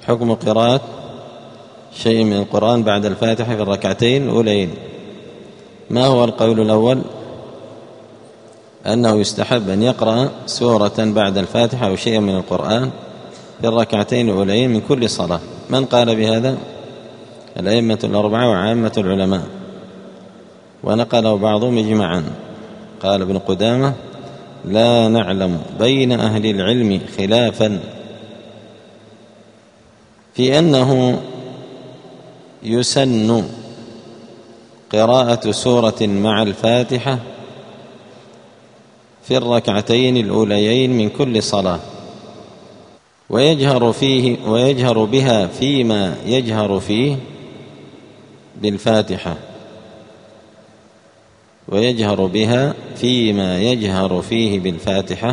حكم قراءة شيء من القرآن بعد الفاتحة في الركعتين الأولين. ما هو القول الأول؟ أنه يستحب أن يقرأ سورة بعد الفاتحة أو شيئا من القرآن في الركعتين الأولين من كل صلاة. من قال بهذا؟ الأئمة الأربعة وعامة العلماء، ونقله بعضهم إجماعا. قال ابن قدامة: لا نعلم بين أهل العلم خلافا في أنه يسن قراءة سورة مع الفاتحة في الركعتين الأوليين من كل صلاة، ويجهر بها فيما يجهر فيه بالفاتحة، ويجهر بها فيما يجهر فيه بالفاتحة،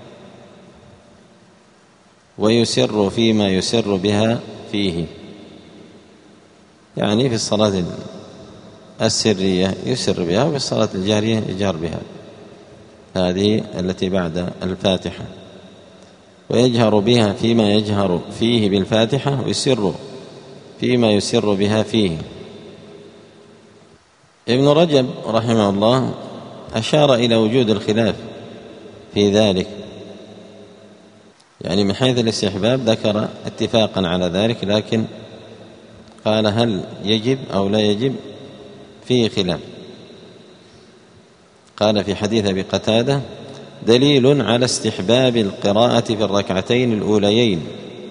ويسر فيما يسر بها فيه، يعني في الصلاة السرية يسر بها، وفي الصلاة الجارية يجهر بها، هذه التي بعد الفاتحة. ويجهر بها فيما يجهر فيه بالفاتحة، ويسر فيما يسر بها فيه. ابن رجب رحمه الله أشار إلى وجود الخلاف في ذلك، يعني من حيث الاستحباب ذكر اتفاقا على ذلك، لكن قال هل يجب أو لا يجب فيه خلاف. قال في حديث أبي قتادة: دليل على استحباب القراءة في الركعتين الأوليين.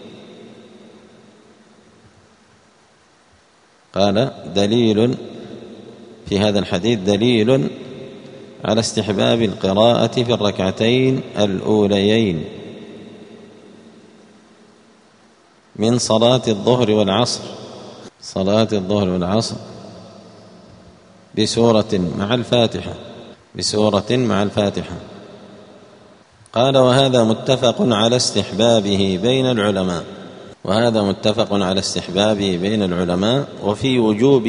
قال دليل في هذا الحديث دليل على استحباب القراءة في الركعتين الأوليين من صلاة الظهر والعصر، صلاة الظهر والعصر بسورة مع الفاتحة. قال: وهذا متفق على استحبابه بين العلماء، وفي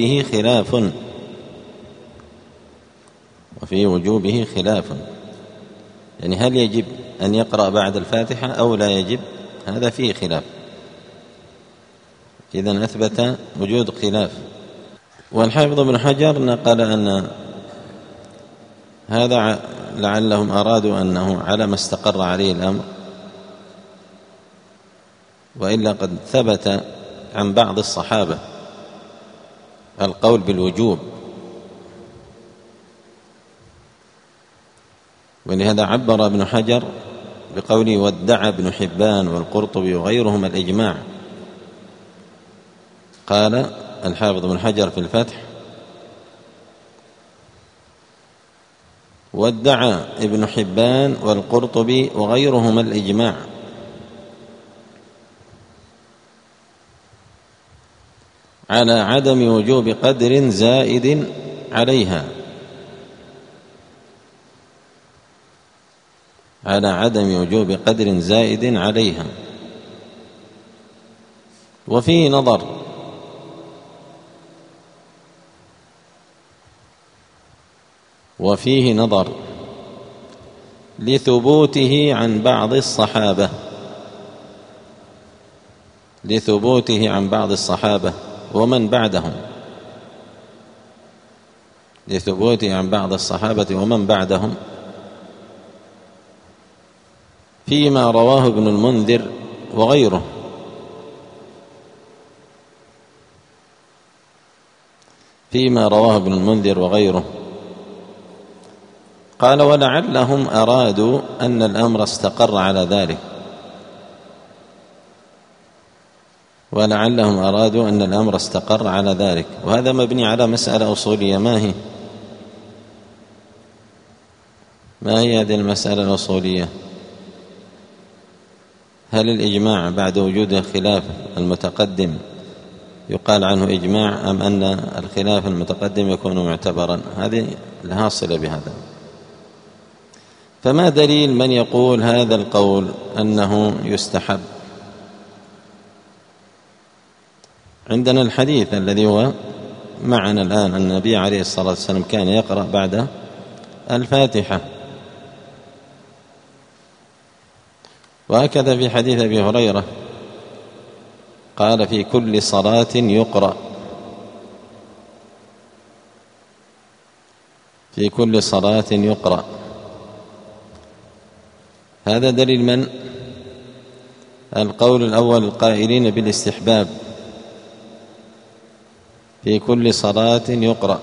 وجوبه خلاف، يعني هل يجب أن يقرأ بعد الفاتحة أو لا يجب؟ هذا فيه خلاف، إذن أثبت وجود خلاف. والحافظ ابن حجر نقل أن هذا لعلهم أرادوا أنه على ما استقر عليه الأمر، وإلا قد ثبت عن بعض الصحابة القول بالوجوب، ولهذا عبر ابن حجر بقوله: وادعى ابن حبان والقرطبي وغيرهم الإجماع. قال الحافظ ابن حجر في الفتح: وادعى ابن حبان والقرطبي وغيرهما الإجماع على عدم وجوب قدر زائد عليها، وفيه نظر لثبوته عن بعض الصحابة ومن بعدهم، فيما رواه ابن المنذر وغيره. قال: ولعلهم أرادوا أن الأمر استقر على ذلك، وهذا مبني على مسألة أصولية. ما هي هذه المسألة الأصولية؟ هل الإجماع بعد وجود الخلاف المتقدم يقال عنه إجماع، أم أن الخلاف المتقدم يكون معتبرا؟ هذه لها صلة بهذا. فما دليل من يقول هذا القول أنه يستحب؟ عندنا الحديث الذي هو معنا الآن، أن النبي عليه الصلاة والسلام كان يقرأ بعد الفاتحة، وهكذا في حديث أبي هريرة قال في كل صلاة يقرأ، في كل صلاة يقرأ. هذا دليل من؟ القول الأول القائلين بالاستحباب، في كل صلاة يقرأ.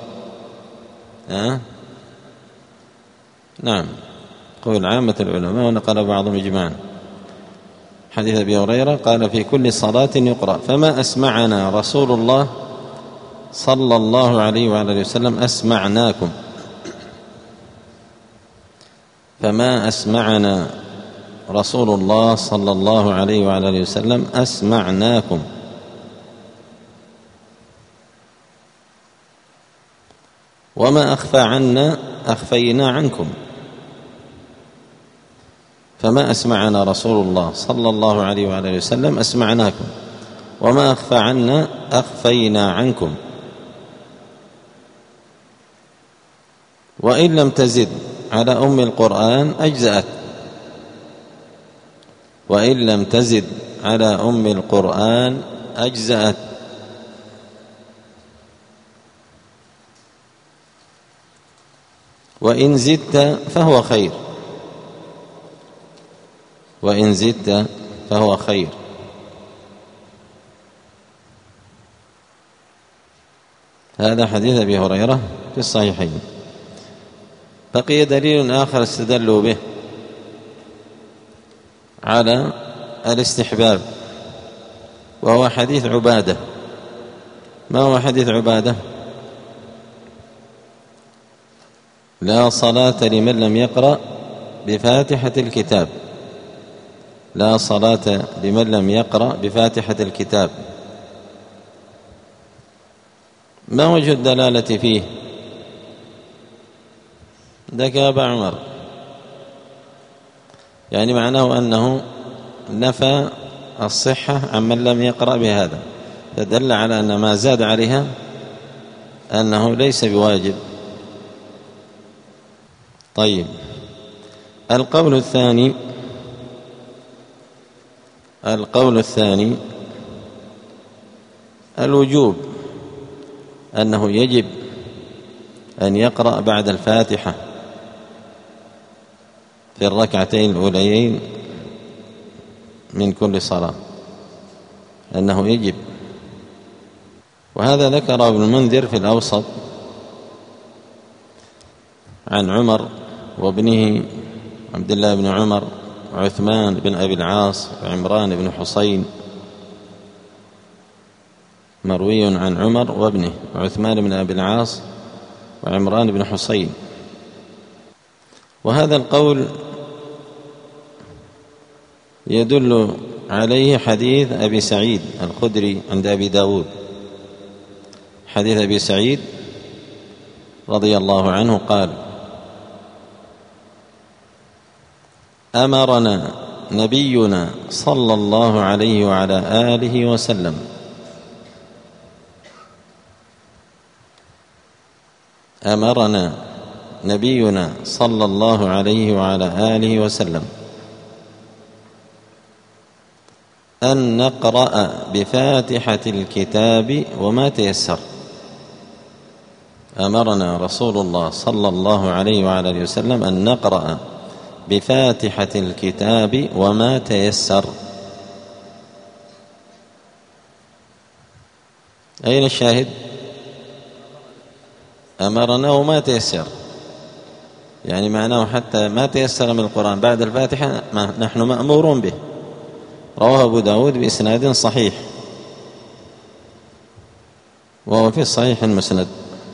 نعم، قول عامة العلماء ونقل بعضهم إجماعا. حديث أبي هريرة قال في كل صلاة يقرأ، فما أسمعنا رسول الله صلى الله عليه وعلى وسلم أسمعناكم، فما أسمعنا رسول الله صلى الله عليه وعلى وسلم أسمعناكم. وما أخفى عنا أخفينا عنكم، فما أسمعنا رسول الله صلى الله عليه وعلى وسلم أسمعناكم، وما أخفى عنا أخفينا عنكم. وإن لم تزد على أم القرآن أجزأت، وإن لم تزد على أم القرآن أجزأت. وإن زدت فهو خير، وإن زدت فهو خير. هذا حديث أبي هريرة في الصحيحين. بقي دليل آخر استدلوا به على الاستحباب، وهو حديث عبادة. ما هو حديث عبادة؟ لا صلاة لمن لم يقرأ بفاتحة الكتاب، لا صلاة لمن لم يقرأ بفاتحة الكتاب. ما وجه الدلالة فيه؟ ذاك يا أبا عمر، يعني معناه أنه نفى الصحة عمن لم يقرأ بهذا، فدل على أن ما زاد عليها أنه ليس بواجب. طيب، القول الثاني الوجوب، أنه يجب أن يقرأ بعد الفاتحة في الركعتين الأوليين من كل صلاة، أنه يجب. وهذا ذكر ابن المنذر في الأوسط عن عمر وابنه عبد الله بن عمر وعثمان بن أبي العاص وعمران بن حسين، مروي عن عمر وابنه وعثمان بن أبي العاص وعمران بن حسين. وهذا القول يدل عليه حديث أبي سعيد الخدري عند أبي داود، حديث أبي سعيد رضي الله عنه قال: أمرنا نبينا صلى الله عليه وعلى آله وسلم أمرنا نبينا صلى الله عليه وعلى آله وسلم أن نقرأ بفاتحة الكتاب وما تيسر. أمرنا رسول الله صلى الله عليه وعلى آله وسلم أن نقرأ بفاتحة الكتاب وما تيسر. أين الشاهد؟ أمرنا وما تيسر، يعني معناه حتى ما تيسر من القرآن بعد الفاتحة نحن مأمورون به. رواه أبو داود بإسناد صحيح، وهو في الصحيح المسند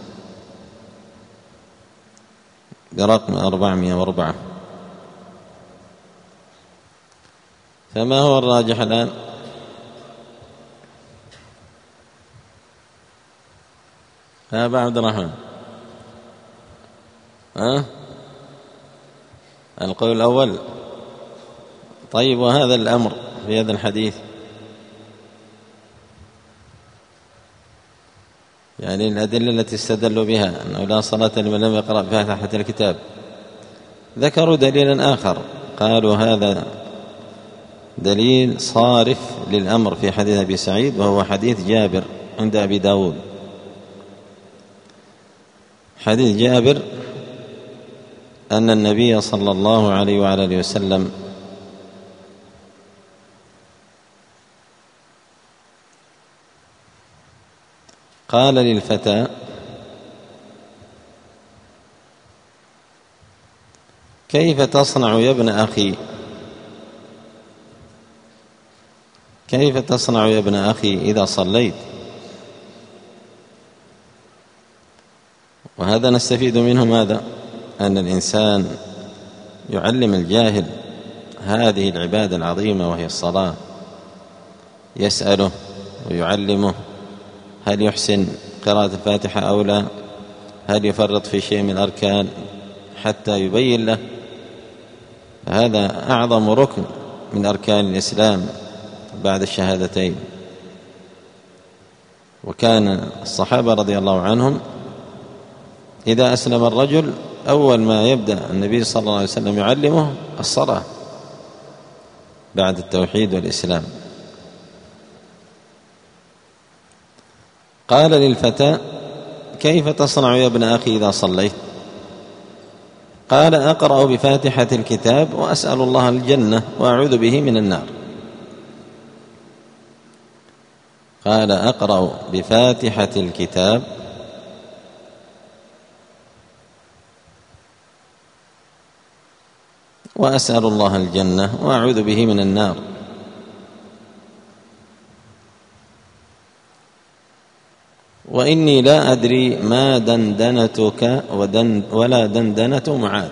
برقم 404. فما هو الراجح الآن؟ أبا عبد الرحمن، القول الأول. طيب، وهذا الأمر في هذا الحديث، يعني الأدلة التي استدلوا بها أنه لا صلاة لمن لم يقرأ بفاتحة الكتاب، ذكروا دليلا آخر، قالوا هذا دليل صارف للأمر في حديث أبي سعيد، وهو حديث جابر عند أبي داود. حديث جابر أن النبي صلى الله عليه وعلى آله وسلم قال للفتى: كيف تصنع يا ابن أخي؟ كيف تصنع يا ابن أخي إذا صليت؟ وهذا نستفيد منه ماذا؟ أن الإنسان يعلم الجاهل هذه العبادة العظيمة وهي الصلاة، يسأله ويعلمه هل يحسن قراءة الفاتحة أو لا، هل يفرط في شيء من الأركان، حتى يبين له. فهذا أعظم ركن من أركان الإسلام بعد الشهادتين. وكان الصحابة رضي الله عنهم إذا أسلم الرجل أول ما يبدأ النبي صلى الله عليه وسلم يعلمه الصلاة بعد التوحيد والإسلام. قال للفتى: كيف تصنع يا ابن أخي إذا صليت؟ قال: أقرأ بفاتحة الكتاب وأسأل الله الجنة وأعوذ به من النار. قال: أقرأ بفاتحة الكتاب وأسأل الله الجنة وأعوذ به من النار. وإني لا أدري ما دندنتك ولا دندنة معاذ.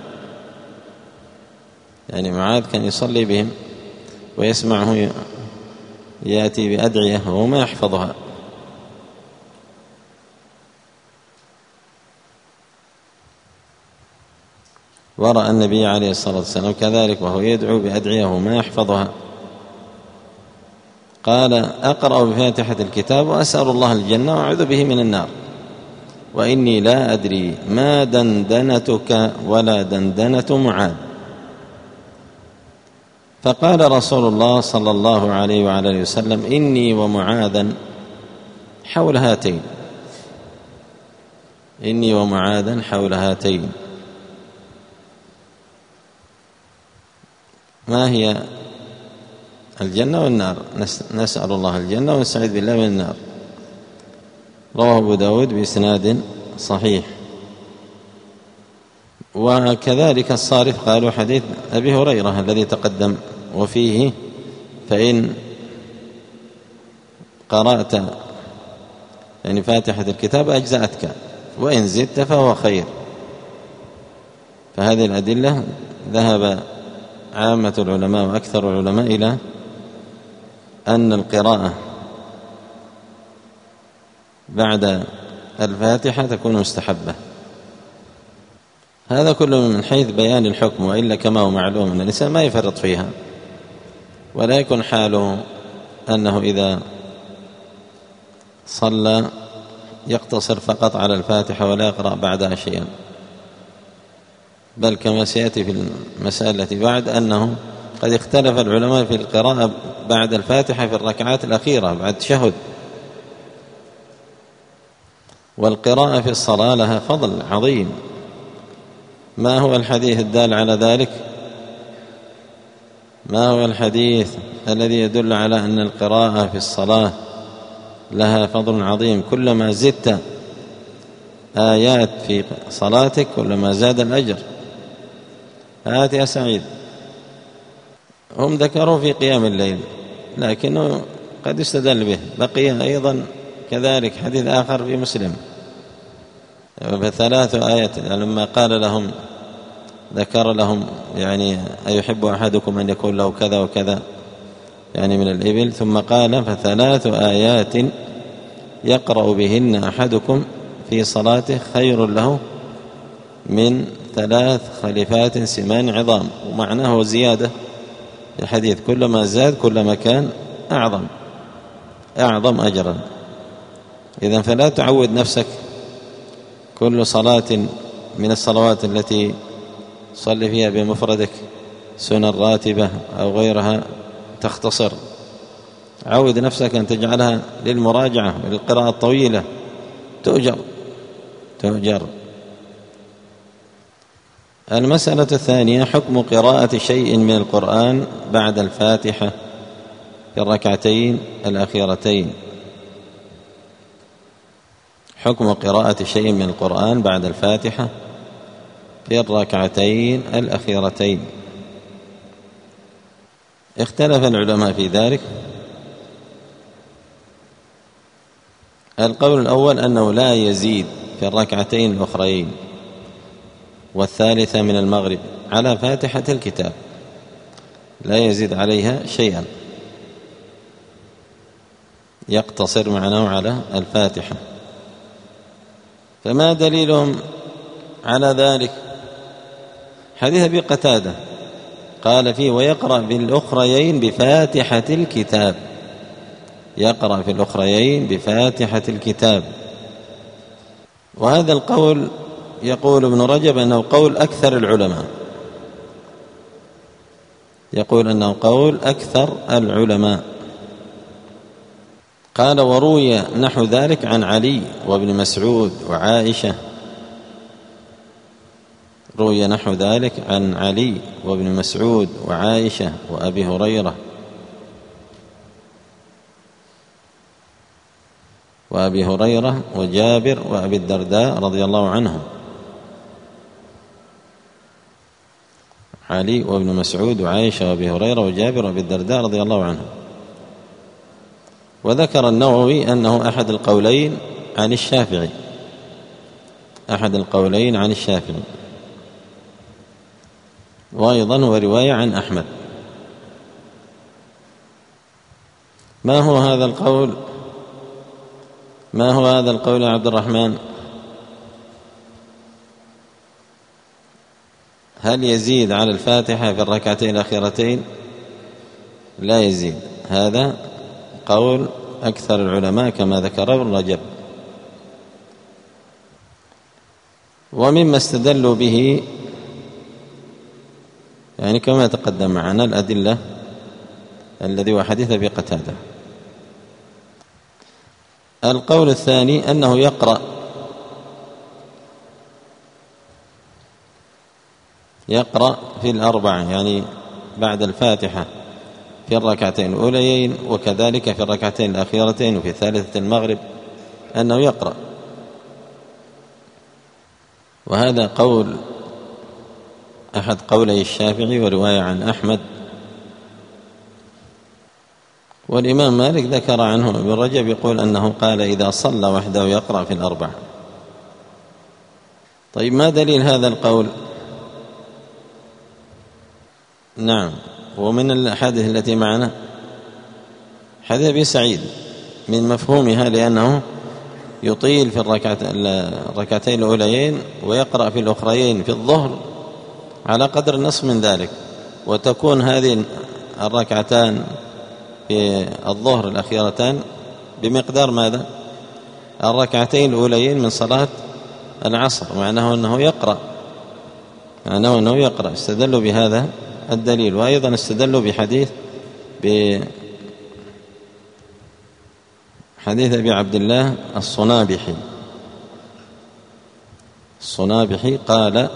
يعني معاذ كان يصلي بهم ويسمعه يأتي بأدعية وهو ما يحفظها. ورأى النبي عليه الصلاة والسلام كذلك وهو يدعو بأدعية وهو ما يحفظها. قال: أقرأ بفاتحة الكتاب وأسأل الله الجنة وأعوذ به من النار. وإني لا أدري ما دندنتك ولا دندنة معاذ. فقال رسول الله صلى الله عليه وعلى آله وسلم: إني ومعاذا حول هاتين. إني ومعاذا حول هاتين. ما هي الجنة والنار؟ نسأل الله الجنة ونستعيذ بالله من النار. رواه أبو داود بإسناد صحيح. وكذلك الصارف قالوا حديث أبي هريرة الذي تقدم وفيه: فإن قرأت يعني فاتحة الكتاب أجزأتك وإن زدت فهو خير. فهذه الأدلة ذهب عامة العلماء وأكثر العلماء إلى أن القراءة بعد الفاتحة تكون مستحبة. هذا كله من حيث بيان الحكم، وإلا كما هو معلوم أن الإنسان ما يفرط فيها، ولا يكون حاله أنه إذا صلى يقتصر فقط على الفاتحة ولا يقرأ بعدها شيئا، بل كما سيأتي في المسألة التي بعد أنه قد اختلف العلماء في القراءة بعد الفاتحة في الركعات الأخيرة بعد التشهد. والقراءة في الصلاة لها فضل عظيم. ما هو الحديث الدال على ذلك؟ ما هو الحديث الذي يدل على أن القراءة في الصلاة لها فضل عظيم؟ كلما زدت آيات في صلاتك كلما زاد الأجر. هات يا سعيد. هم ذكروا في قيام الليل لكنه قد يستدل به. بقي أيضا كذلك حديث آخر في مسلم فثلاث آيات لما قال لهم ذكر لهم يعني أيحب أحدكم أن يكون له كذا وكذا يعني من الإبل، ثم قال: فثلاث آيات يقرأ بهن أحدكم في صلاته خير له من 3 خليفات سمان عظام. ومعناه زيادة الحديث، كلما زاد كلما كان أعظم أجرا. إذن فلا تعود نفسك كل صلاة من الصلوات التي صلي فيها بمفردك سنن راتبة أو غيرها تختصر، عود نفسك أن تجعلها للمراجعة وللقراءة الطويلة، تؤجر. المسألة الثانية: حكم قراءة شيء من القرآن بعد الفاتحة في الركعتين الأخيرتين. حكم قراءة شيء من القرآن بعد الفاتحة في الركعتين الأخيرتين. اختلف العلماء في ذلك. القول الأول أنه لا يزيد في الركعتين الأخرين والثالثة من المغرب على فاتحة الكتاب، لا يزيد عليها شيئا، يقتصر معناه على الفاتحة. فما دليلهم على ذلك؟ حديث أبي قتادة قال فيه: ويقرأ في الأخريين بفاتحة الكتاب، يقرأ في الأخريين بفاتحة الكتاب. وهذا القول يقول ابن رجب أنه قول أكثر العلماء، يقول أنه قول أكثر العلماء. قال: وروي نحو ذلك عن علي وابن مسعود وعائشة، روي نحو ذلك عن علي وابن مسعود وعائشة وأبي هريرة وجابر وأبي الدرداء رضي الله عنهم. علي وابن مسعود وعائشة وأبي هريرة وجابر وأبي الدرداء رضي الله عنهم. وذكر النووي أنه أحد القولين عن الشافعي، أحد القولين عن الشافعي، وأيضا هو رواية عن أحمد. ما هو هذا القول؟ ما هو هذا القول يا عبد الرحمن؟ هل يزيد على الفاتحة في الركعتين الأخيرتين؟ لا يزيد. هذا قول أكثر العلماء كما ذكره ابن رجب. ومما استدلوا به يعني كما تقدم معنا الأدلة الذي هو حديث أبي قتادة. القول الثاني أنه يقرأ في الأربعة، يعني بعد الفاتحة في الركعتين الأوليين، وكذلك في الركعتين الأخيرتين وفي ثالثة المغرب أنه يقرأ. وهذا قول أحد قولي الشافعي ورواية عن أحمد. والإمام مالك ذكر عنه ابن رجب يقول أنه قال: إذا صلى وحده يقرأ في الأربعة. طيب، ما دليل هذا القول؟ نعم، ومن الأحاديث التي معنا حديث أبي سعيد من مفهومها، لأنه يطيل في الركعتين الأوليين ويقرأ في الأخريين في الظهر على قدر النصف من ذلك، وتكون هذه الركعتان في الظهر الأخيرتان بمقدار ماذا؟ الركعتين الأوليين من صلاة العصر، معناه أنه يقرأ. استدلوا بهذا الدليل. وأيضا استدلوا بحديث أبي عبد الله الصنابحي قال: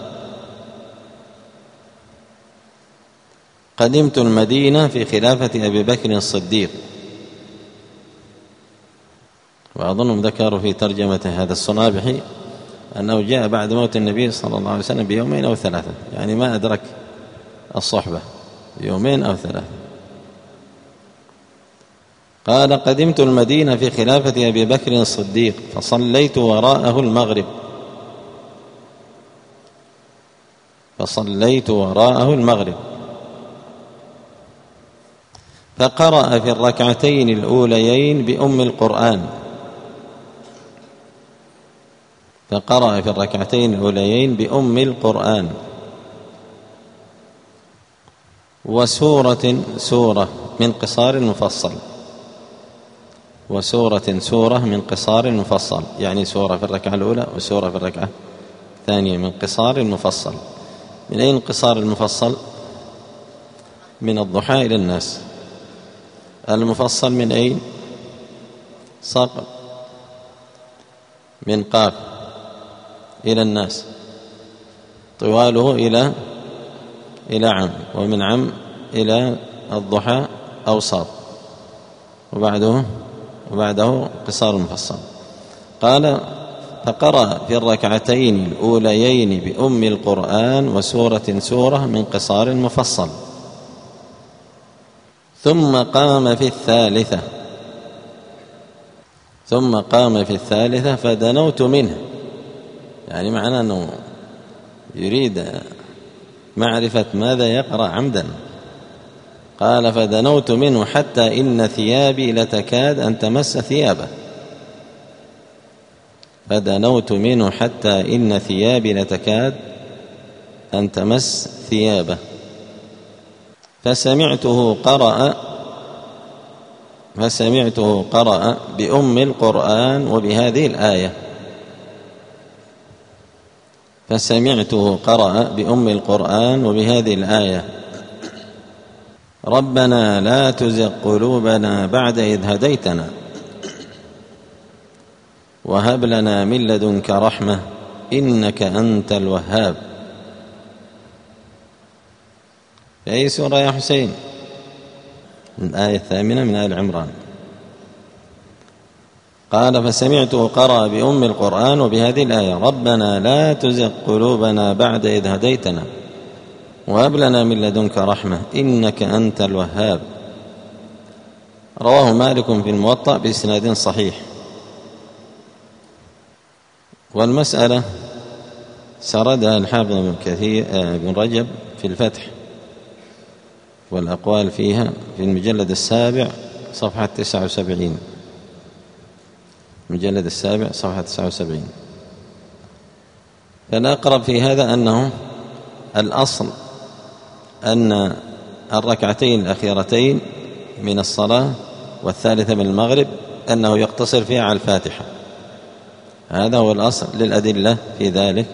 قدمت المدينة في خلافة أبي بكر الصديق. وأظنهم ذكروا في ترجمة هذا الصنابحي أنه جاء بعد موت النبي صلى الله عليه وسلم بيومين أو ثلاثة، يعني ما أدرك الصحبة، يومين أو ثلاثة. قال: قدمت المدينة في خلافة أبي بكر الصديق فصليت وراءه المغرب فقرأ في الركعتين الأوليين بأم القرآن، وسورة من قصار مفصل، يعني سورة في الركعة الأولى وسورة في الركعة الثانية من قصار مفصل. من أين القصار المفصل؟ من الضحى إلى الناس، المفصل من أين؟ صقر، من قاف إلى الناس، طواله إلى عم، ومن عم إلى الضحى أو صاد، وبعده قصار مفصل. قال: فقرأ في الركعتين الأوليين بأم القرآن وسورة سورة من قصار مفصل، ثم قام في الثالثة فدنوت منه، يعني معناه أنه يريد معرفة ماذا يقرأ عمدا. قال: فدنوت منه حتى إن ثيابي لتكاد أن تمس ثيابه. فدنوت منه حتى إن ثيابي لتكاد أن تمس ثيابه. فسمعته قرأ بأم القرآن وبهذه الآية. ربنا لا تزغ قلوبنا بعد إذ هديتنا وهب لنا من لدنك رحمة إنك أنت الوهاب. في أي سورة يا حسين؟ الآية 8 من آل عمران. قال: فسمعته قرأ بأم القرآن وبهذه الآية: ربنا لا تزغ قلوبنا بعد إذ هديتنا وهب لنا من لدنك رحمة إنك أنت الوهاب. رواه مالك في الموطأ بإسناد صحيح. والمسألة سردها الحافظ ابن رجب في الفتح، والأقوال فيها في المجلد 7 صفحة 79. المجلد 7 صفحة 79. فالأقرب في هذا أنه الأصل أن الركعتين الأخيرتين من الصلاة والثالثة من المغرب أنه يقتصر فيها على الفاتحة، هذا هو الأصل للأدلة في ذلك.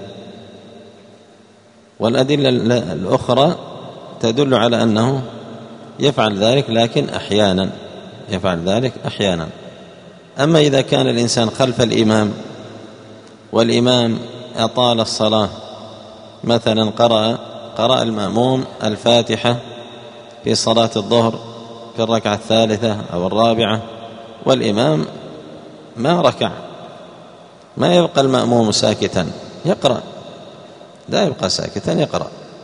والأدلة الأخرى تدل على أنه يفعل ذلك، لكن أحيانا يفعل ذلك أحيانا. أما إذا كان الإنسان خلف الإمام والإمام أطال الصلاة، مثلا قرأ المأموم الفاتحة في صلاة الظهر في الركعة الثالثة أو الرابعة، والإمام ما ركع، ما يبقى المأموم ساكتا، يقرأ، لا يبقى ساكتا، يقرأ.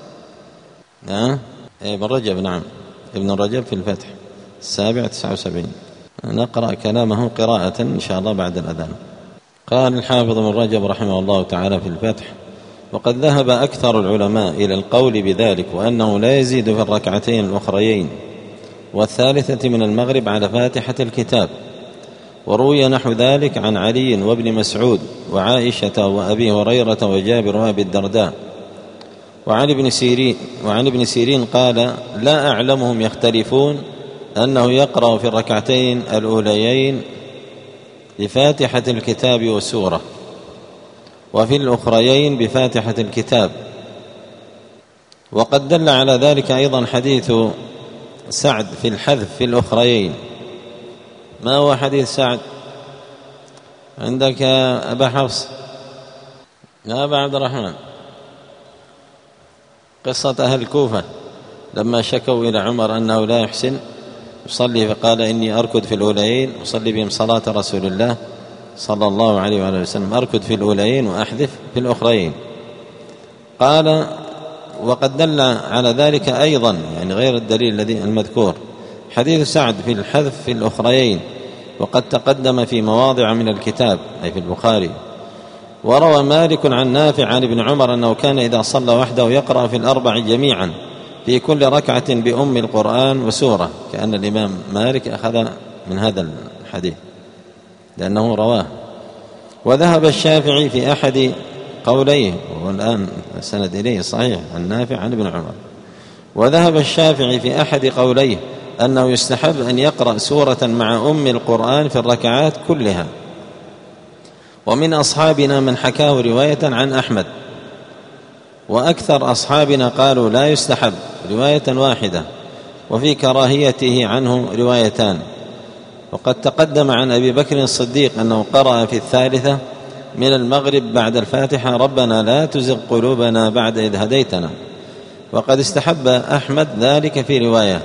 ابن رجب، نعم، ابن رجب في الفتح 7 79. نقرأ كلامه قراءة إن شاء الله بعد الأذان. قال الحافظ ابن رجب رحمه الله تعالى في الفتح: وقد ذهب أكثر العلماء إلى القول بذلك، وأنه لا يزيد في الركعتين الأخريين والثالثة من المغرب على فاتحة الكتاب. وروي نحو ذلك عن علي وابن مسعود وعائشة وأبي هريرة وجابر وأبي الدرداء. وعن ابن سيرين قال: لا أعلمهم يختلفون أنه يقرأ في الركعتين الأوليين بفاتحة الكتاب والسورة، وفي الأخريين بفاتحة الكتاب. وقد دل على ذلك أيضا حديث سعد في الحذف في الأخريين. ما هو حديث سعد عندك يا أبا حفص؟ يا أبا عبد الرحمن، قصة أهل الكوفة لما شكوا إلى عمر أنه لا يحسن يصلي، فقال: إني أركض في الأوليين أصلي بهم صلاة رسول الله صلى الله عليه وآله وسلم، أركض في الأوليين وأحذف في الأخرين. قال: وقد دل على ذلك أيضا، يعني غير الدليل الذي المذكور، حديث سعد في الحذف في الأخريين، وقد تقدم في مواضع من الكتاب أي في البخاري. وروى مالك عن نافع عن ابن عمر أنه كان إذا صلى وحده يقرأ في الأربع جميعا في كل ركعة بأم القرآن وسورة، كأن الإمام مالك أخذ من هذا الحديث لأنه رواه. وذهب الشافعي في أحد قوليه، وهو الآن سند إليه صحيح عن نافع عن ابن عمر، وذهب الشافعي في أحد قوليه أنه يستحب أن يقرأ سورة مع أم القرآن في الركعات كلها. ومن أصحابنا من حكاه رواية عن أحمد، وأكثر أصحابنا قالوا لا يستحب، رواية واحدة وفي كراهيته عنه روايتان. وقد تقدم عن أبي بكر الصديق أنه قرأ في الثالثة من المغرب بعد الفاتحة ربنا لا تزغ قلوبنا بعد إذ هديتنا، وقد استحب أحمد ذلك في رواية.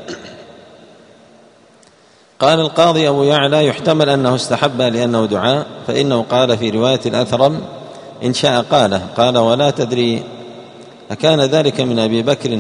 قال القاضي أبو يعلى يحتمل أنه استحب لأنه دعاء، فإنه قال في رواية الأثرم إن شاء قاله، قال ولا تدري أكان ذلك من أبي بكر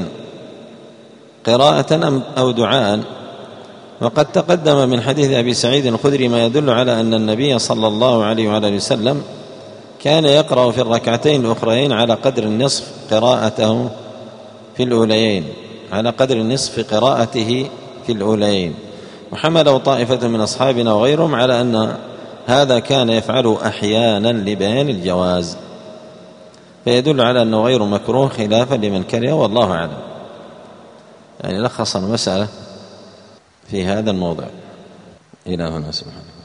قراءة أو دعاء. وقد تقدم من حديث أبي سعيد الخدري ما يدل على أن النبي صلى الله عليه وآله وسلم كان يقرأ في الركعتين الأخريين على قدر النصف قراءته في الأوليين، على قدر النصف قراءته في الأوليين. وحمله طائفة من أصحابنا وغيرهم على أن هذا كان يفعله أحيانا لبيان الجواز، فيدل على أنه غير مكروه خلافا لمن كره، والله أعلم. يعني لخص المسألة في هذا الموضع. إلى هنا سبحانه.